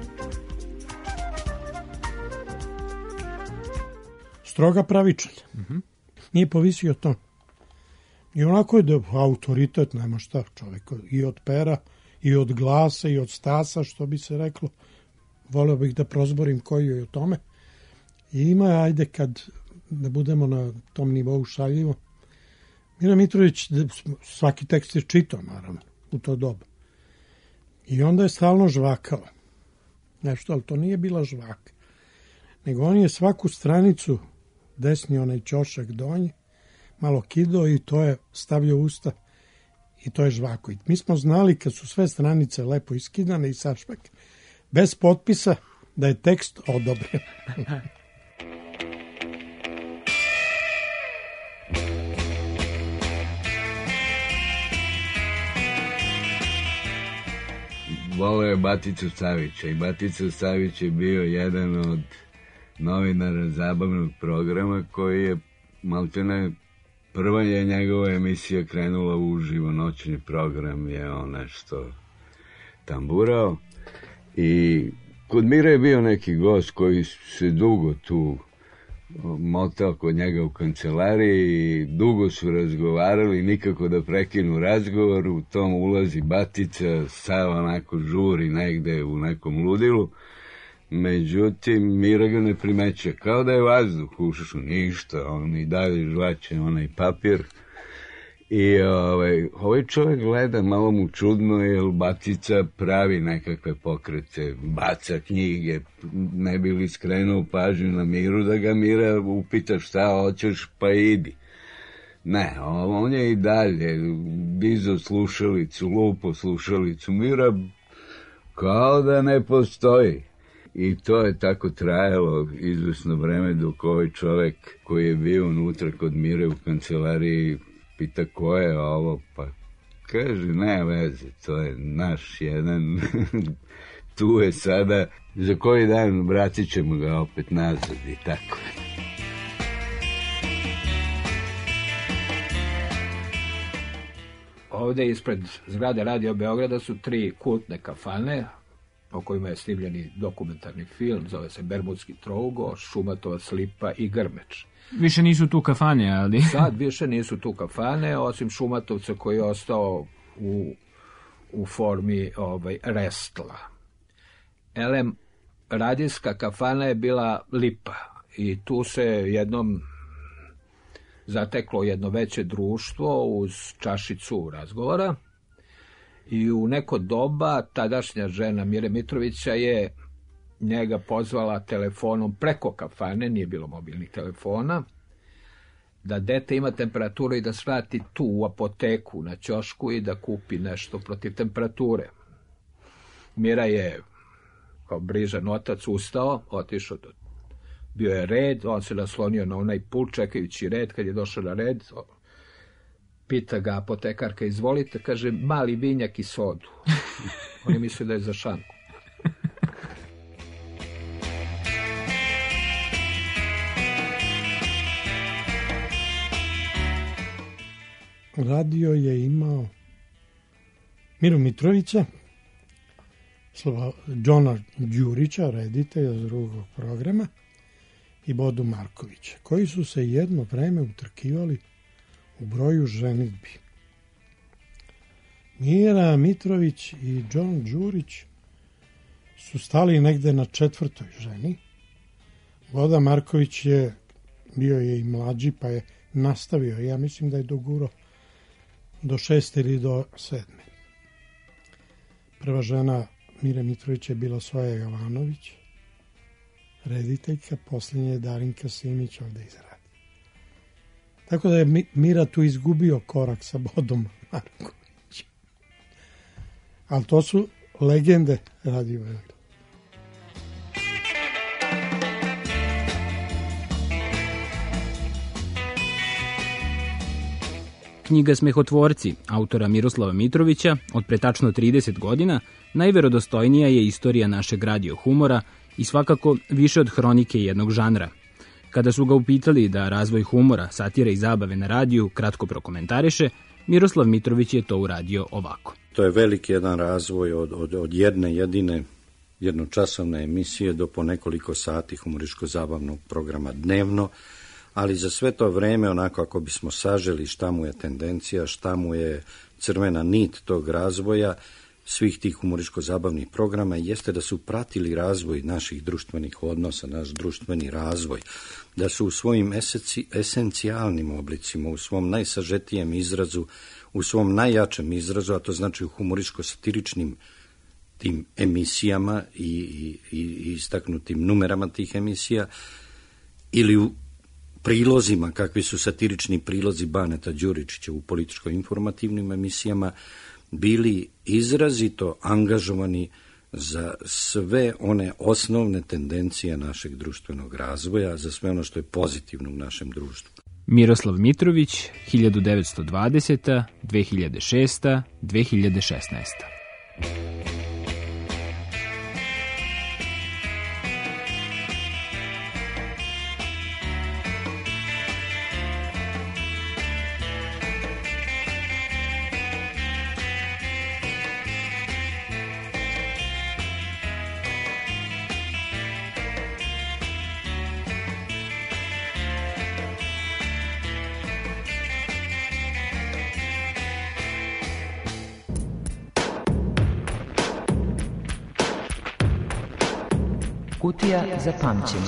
Stroga pravičan. Uh-huh. Nije povisio to. I onako je da autoritet, nema šta čovjek, i od pera, i od glasa, i od stasa, što bi se reklo. Voleo bih da prozborim koji je o tome. I ima, ajde, kad da budemo na tom nivou šaljivo, Mira Mitrović svaki tekst je čitao, naravno, u to doba. I onda je stalno žvakao. Nešto, ali to nije bila žvaka. Nego on je svaku stranicu, desni onaj ćošak donji, malo kidao i to je stavljao usta i to je žvako. I mi smo znali kad su sve stranice lepo iskidane i sašpak, bez potpisa, da je tekst odobren. Voleo je Baticu Savića i Batica Savić je bio jedan od novinara zabavnog programa koji je maltene prva je njegova emisija krenula uživo, noćni program je on nešto tamburao i kod Mire je bio neki gost koji se dugo tu motao kod njega u kancelariji i dugo su razgovarali, nikako da prekinu razgovor, u tom ulazi Batica, sav onako žuri negde u nekom ludilu, međutim Mira ga ne primeće, kao da je vazduh ušao, ništa, on i dalje žvaće onaj papir i ovaj, ovaj čovjek gleda malo mu čudno, jer Batica pravi nekakve pokrete, baca knjige, ne bi li skrenuo pažnju na Miru da ga Mira upita šta hoćeš, pa idi. Ne, on je i dalje dizao slušalicu, lupo slušalicu, Mira kao da ne postoji. I to je tako trajalo izvesno vreme dok ovaj čovjek koji je bio unutra kod Mire u kancelariji pita ko je ovo, pa kaže ne veze, to je naš jedan, tu je sada, za koji dan vratit ćemo ga opet nazad i tako. Ovde ispred zgrade Radio Beograda su tri kultne kafane, o kojima je snimljeni dokumentarni film, zove se Bermudski trougo, Šumatovac, Lipa i Grmeč. Više nisu tu kafane, ali... Sad više nisu tu kafane, osim Šumatovca koji je ostao u, u formi ovaj, restla. Elem, radijska kafana je bila Lipa i tu se jednom zateklo jedno veće društvo uz čašicu razgovora i u neko doba tadašnja žena Mire Mitrovića je njega pozvala telefonom preko kafane, nije bilo mobilnih telefona, da dete ima temperaturu i da svrati tu u apoteku na ćošku i da kupi nešto protiv temperature. Mira je kao brižan otac ustao, otišao do... Bio je red, on se naslonio na onaj pult čekajući red, kad je došao na red, pita ga apotekarka, izvolite, kaže, mali vinjak i sodu. Oni misle da je za šanku. radio je imao Miru Mitrovića, Đona Đurića, reditelja drugog programa, i Bodu Markovića, koji su se jedno vreme utrkivali u broju ženidbi. Mira Mitrović i Đon Đurić su stali negde na četvrtoj ženi. Boda Marković je bio je i mlađi, pa je nastavio. Ja mislim da je dogurao do šeste ili do sedme. Prva žena Mire Mitrović je bila Soja Jovanović, rediteljka, posljednja je Darinka Simić ovde izradi. Tako da je Mira tu izgubio korak sa Bodom Markovićem. Ali to su legende Radio Beograd. Knjiga Smehotvorci, autora Miroslava Mitrovića, od pre tačno trideset godina, najverodostojnija je istorija našeg radio humora i svakako više od hronike jednog žanra. Kada su ga upitali da razvoj humora, satire i zabave na radiju kratko prokomentariše, Miroslav Mitrović je to uradio ovako. To je veliki jedan razvoj od, od, od jedne jedine jednočasovne emisije do po nekoliko sati humoriško-zabavnog programa dnevno, ali za sve to vreme, onako ako bismo saželi šta mu je tendencija, šta mu je crvena nit tog razvoja, svih tih humoriško-zabavnih programa, jeste da su pratili razvoj naših društvenih odnosa, naš društveni razvoj, da su u svojim esenci, esencijalnim oblicima, u svom najsažetijem izrazu, u svom najjačem izrazu, a to znači u humoriško-satiričnim tim emisijama i, i, i istaknutim numerama tih emisija, ili u prilozima, kakvi su satirični prilozi Baneta Đuričića u političko-informativnim emisijama, bili izrazito angažovani za sve one osnovne tendencije našeg društvenog razvoja, za sve ono što je pozitivno u našem društvu. Miroslav Mitrović, hiljadu devetsto dvadeseta, dve hiljade šesta, dve hiljade šesnaesta. Kutija za pamćenje.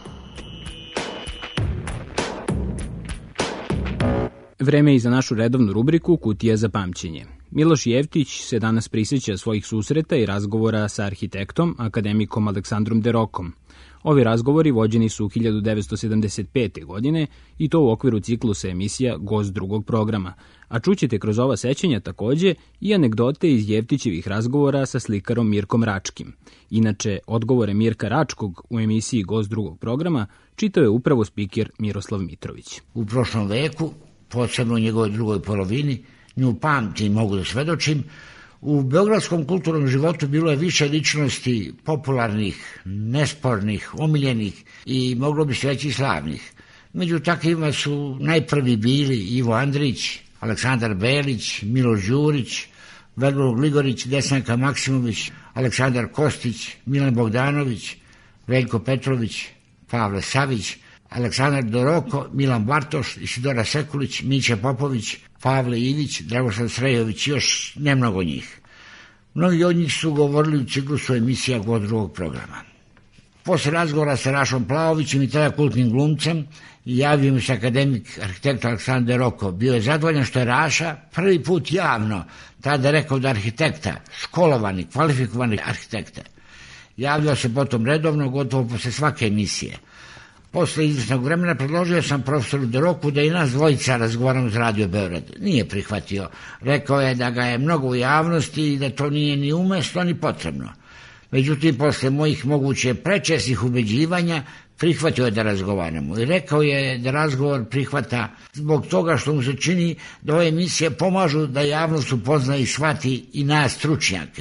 Vreme je i za našu redovnu rubriku Kutija za pamćenje. Miloš Jevtić se danas prisjeća svojih susreta i razgovora sa arhitektom, akademikom Aleksandrom Derokom. Ovi razgovori vođeni su hiljadu devetsto sedamdeset pete. godine i to u okviru ciklusa emisija Gost drugog programa, a čućete kroz ova sećanja takođe i anegdote iz Jevtićevih razgovora sa slikarom Mirkom Račkim. Inače, odgovore Mirka Račkog u emisiji Gost drugog programa čitao je upravo spiker Miroslav Mitrović. U prošlom veku, posebno u njegovoj drugoj polovini, nju pamtim, mogu da svedočim, u beogradskom kulturnom životu bilo je više ličnosti popularnih, nespornih, omiljenih i moglo bi se reći slavnih. Među takvima su najprvi bili Ivo Andrić, Aleksandar Belić, Miloš Đurić, Velimir Gligorić, Desanka Maksimović, Aleksandar Kostić, Milan Bogdanović, Veljko Petrović, Pavle Savić, Aleksandar Doroko, Milan Bartoš, Isidora Sekulić, Mića Popović, Pavle Ivić, Dragoslav Srejović i još nemnogo njih. Mnogi od njih su govorili u ciklusu emisija Gost drugog programa. Posle razgovora sa Rašom Plaovićem i tada kultnim glumcem, javio mi se akademik arhitekt Aleksandar Roko. Bio je zadovoljan što je Raša prvi put javno tada rekao da arhitekta, školovani, kvalifikovani arhitekta. Javljao se potom redovno, gotovo posle svake emisije. Posle izvesnog vremena predložio sam profesoru Deroku da i nas dvojica razgovaramo za Radio Beograd. Nije prihvatio. Rekao je da ga je mnogo u javnosti i da to nije ni umesto ni potrebno. Međutim, posle mojih moguće prečestih ubeđivanja, prihvatio je da razgovaramo. I rekao je da razgovor prihvata zbog toga što mu se čini da ove emisije pomažu da javnost upozna i shvati i nas stručnjake.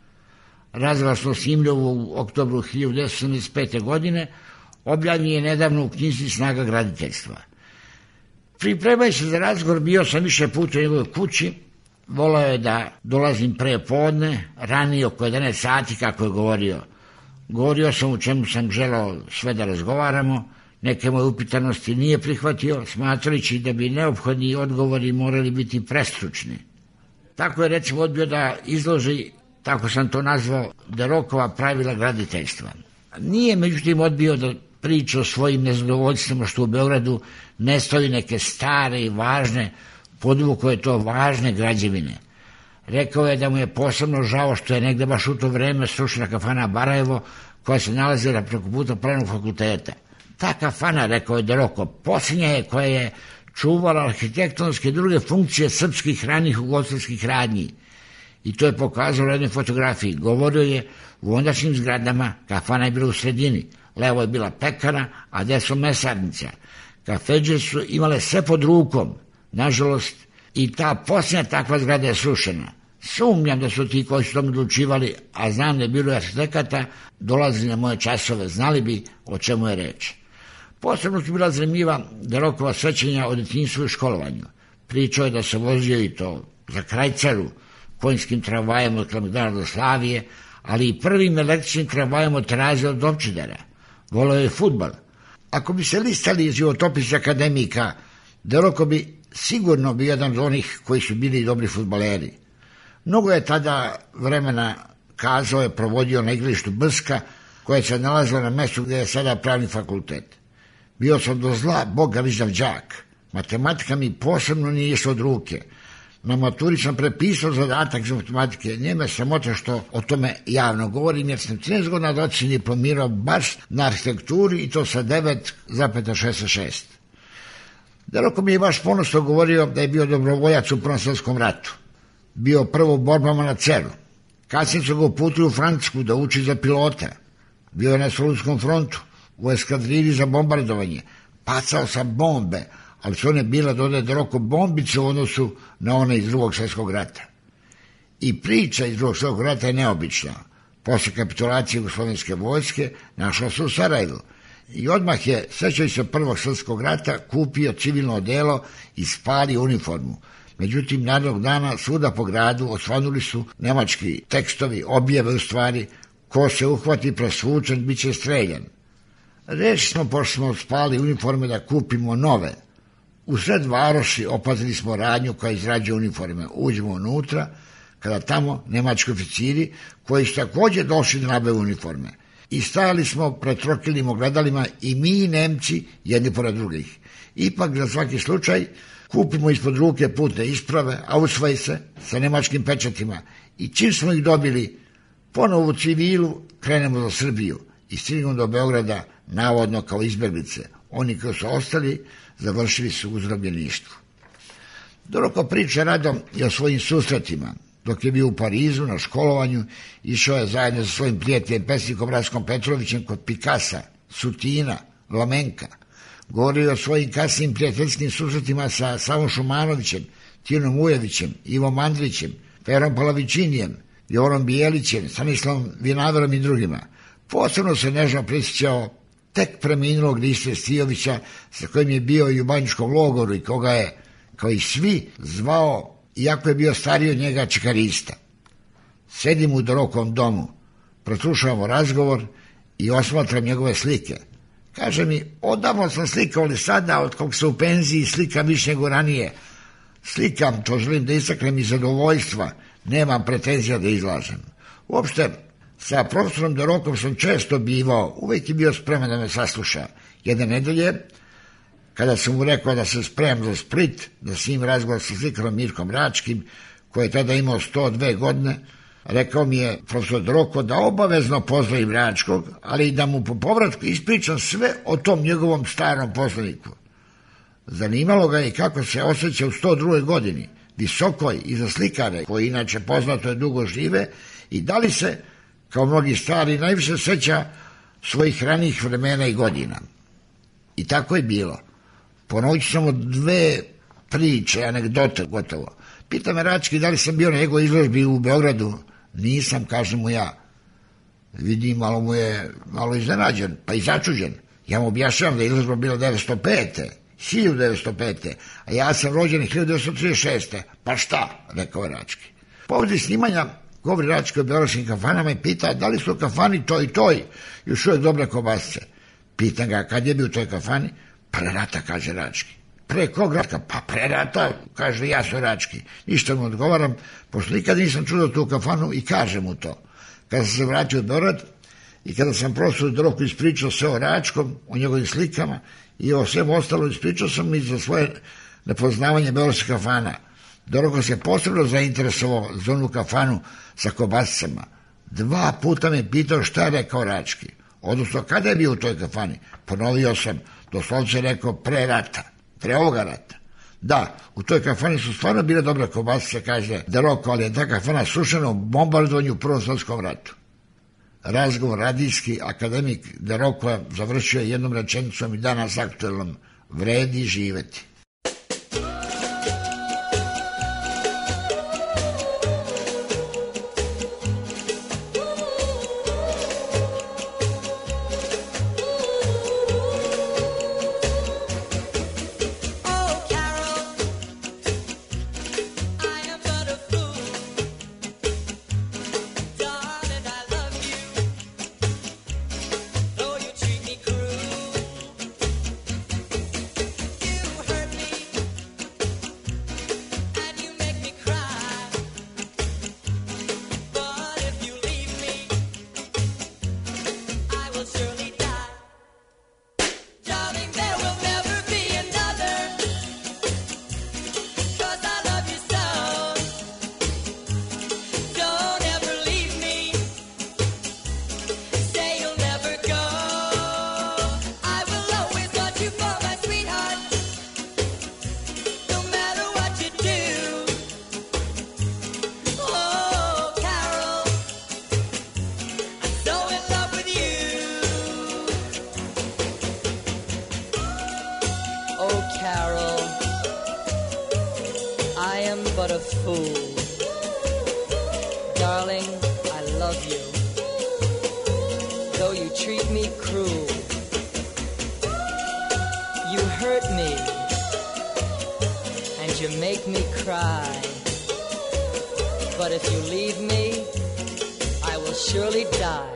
Razgovor smo snimili u oktobru hiljadu devetsto sedamdeset pete. godine, objavljen je nedavno u knjizi Snaga graditeljstva. Pripremajući se za razgovor, bio sam više puta u njegovoj kući, volao je da dolazim pre podne, ranije oko jedanaest sati kako je govorio. Govorio sam u čemu sam želao sve da razgovaramo, neke moje upitanosti nije prihvatio, smatrajući da bi neophodni odgovori morali biti prestručni. Tako je recimo odbio da izloži, tako sam to nazvao, Derokova pravila graditeljstva. Nije međutim odbio da priča o svojim nezadovoljstvima što u Beogradu ne stoji neke stare i važne, podvukuje to važne građevine. Rekao je da mu je posebno žao što je negde baš u to vreme srušena kafana Barajevo, koja se nalazila preko puta Pravnog fakulteta. Ta kafana, rekao je Deroko, posljednja je koja je čuvala arhitektonske i druge funkcije srpskih ranih ugostiteljskih radnji. I to je pokazao u jednoj fotografiji. Govorio je u ondašnjim zgradama, kafana je bila u sredini, levo je bila pekara, a desno mesarnica. Kafeđe su imale sve pod rukom. Nažalost, i ta posljednja takva zgrada je srušena. Sumnjam da su ti koji su tom odlučivali, a znam da je bilo arhitekata, dolazili na moje časove, znali bi o čemu je reč. Posebno su bila zanimljiva Derokova sećanja o detinjstvu i školovanju. Pričao je da se vozio i to za Krajcaru, konjskim tramvajem od Kalemegdana do Slavije, ali i prvim električnim tramvajem od Terazija do Dovčidara. Voleo je fudbal. Ako bi se listali iz životopisa akademika, Deroko bi sigurno bio jedan od onih koji su bili dobri fudbaleri. Mnogo je tada vremena, kazao je, provodio na igralištu Brska, koje se nalazilo na mestu gdje je sada Pravni fakultet. Bio sam do zla Boga vizav đak. Matematika mi posebno nije išla od ruke. Na maturi sam prepisao zadatak za matematike. Nije me sramota što o tome javno govorim, jer sam trinaest godina od ocjeni diplomirao baš na arhitekturi i to sa devet zarez šezdeset šest. Deroko mi je baš ponosno govorio da je bio dobrovoljac u Prvom svjetskom ratu. Bio prvo u borbama na Ceru. Kasnije su ga uputili u Francusku da uči za pilota. Bio je na Solunskom frontu, u eskadrili za bombardovanje. Pacao sam bombe, ali su one bile, dodaje Deroko, bombice u odnosu na one iz Drugog svjetskog rata. I priča iz Drugog svjetskog rata je neobična. Posle kapitulacije jugoslovenske vojske našao se u Sarajevu. I odmah je, sećajući se Prvog svjetskog rata, kupio civilno odelo i spalio uniformu. Međutim, narednog dana svuda po gradu osvanuli su nemački tekstovi, objave u stvari, ko se uhvati presvučen, bit će streljan. Reći smo, pošto smo spali uniforme, da kupimo nove. U sred varoši opazili smo radnju koja izrađuje uniforme. Uđemo unutra, kada tamo nemački oficiri, koji su također došli da nabave uniforme. I stajali smo pred trokilim ogledalima i mi i Nemci, jedni pored drugih. Ipak, za svaki slučaj, kupimo ispod ruke putne isprave, ausvajse, sa nemačkim pečatima i čim smo ih dobili, ponovo u civilu krenemo za Srbiju i stignemo do Beograda, navodno kao izbjeglice. Oni koji su ostali, završili su u zarobljeništvu. Deroko priča radom i o svojim susretima. Dok je bio u Parizu na školovanju, išao je zajedno sa svojim prijateljem pesnikom Raskom Petrovićem kod Pikasa, Sutina, Lamenka. Govorio o svojim kasnim prijateljskim susretima sa Savom Šumanovićem, Tinom Ujevićem, Ivom Andrićem, Perom Palavičinijem, Jorom Bijelićem, Stanislavom Vinaverom i drugima. Posebno se nežno prisjećao tek preminulog Listre Stijovića, sa kojim je bio i u banjičkom logoru i koga je, kao i svi, zvao, iako je bio stariji od njega, čekarista. Sedim u Derokovom domu, proslušavamo razgovor i osmatram njegove slike. Kaže mi, odavno sam slikao, ali sada, od kog se u penziji slikam više nego ranije. Slikam, to želim da istaknem iz zadovoljstva, nemam pretenzija da izlažem. Uopšte, sa profesorom Derokom sam često bivao, uvijek je bio spreman da me sasluša. Jedne nedelje, kada sam mu rekao da se spremam za Split, da s njim razgovor sa slikarom Mirkom Račkim, koji je tada imao sto dve godine, rekao mi je profesor Deroko da obavezno pozdravim Račkog, ali i da mu po povratku ispričam sve o tom njegovom starom poslaniku. Zanimalo ga je kako se osjeća u sto drugoj godini, visokoj i za slikare, koji inače poznato je dugo žive, i da li se, kao mnogi stari, najviše seća svojih ranijih vremena i godina. I tako je bilo. Ponovit ću samo dve priče, anegdote gotovo. Pita me Rački da li sam bio na njegovoj izložbi u Beogradu. Nisam, kažem mu ja. Vidim, malo mu je malo iznenađen, pa i začuđen. Ja mu objašnjavam da je izložba bila devetsto pete hiljadu devetsto pete. A ja sam rođen hiljadu devetsto trideset šeste. Pa šta, rekao Rački. Povodi snimanja govori Rački o beogradskim kafanama i pita da li su u kafani toj i toj još uvijek dobre kobasice. Pitam ga kad je bio u toj kafani, pre rata, kaže Rački. Pre kog rata? Pa pre rata, kaže ja sam Rački. Ništa mu odgovaram, pošto nikad nisam čuo tu kafanu i kažem mu to. Kada sam se vratio u Beograd i kada sam profesoru Doroku ispričao sve o Račkom, o njegovim slikama i o svemu ostalo, ispričao sam i za svoje nepoznavanje beogradskih kafana. Doroko se posebno zainteresovao za onu kafanu sa kobasicama. Dva puta me pitao šta je rekao Rački. Odnosno, kada je bio u toj kafani? Ponovio sam, doslovce rekao pre rata, pre ovoga rata. Da, u toj kafani su stvarno bile dobre kobasice, kaže Doroko, ali je ta kafana srušena u bombardovanju u Prvom svjetskom ratu. Razgovor radijski akademik Doroko završio jednom rečenicom i danas aktuelnom: vredi živeti. but a fool. Darling, I love you, though you treat me cruel. You hurt me, and you make me cry. But if you leave me, I will surely die.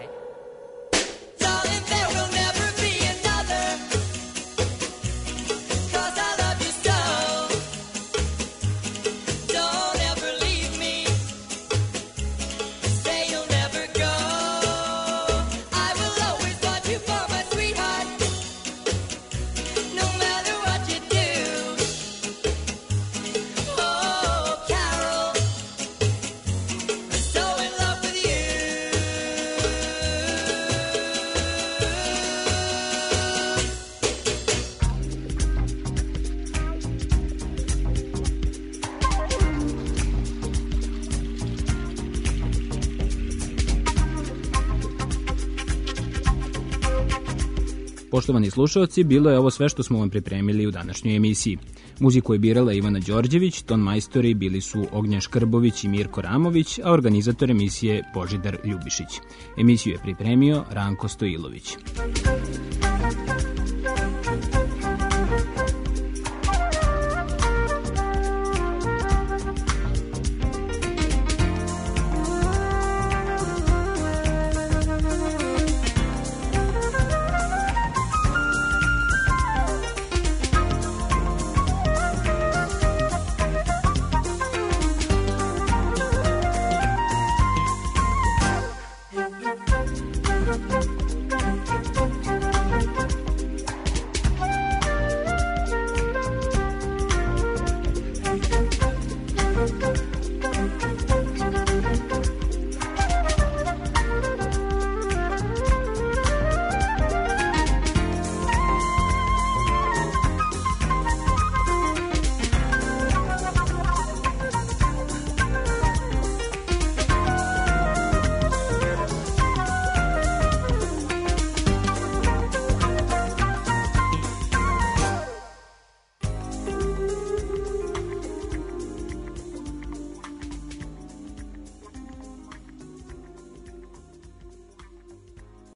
Poštovani slušalci, bilo je ovo sve što smo vam pripremili u današnjoj emisiji. Muziku je birala Ivana Đorđević, ton majstori bili su Ognjen Škrbović i Mirko Ramović, a organizator emisije Božidar Ljubišić. Emisiju je pripremio Ranko Stojilović.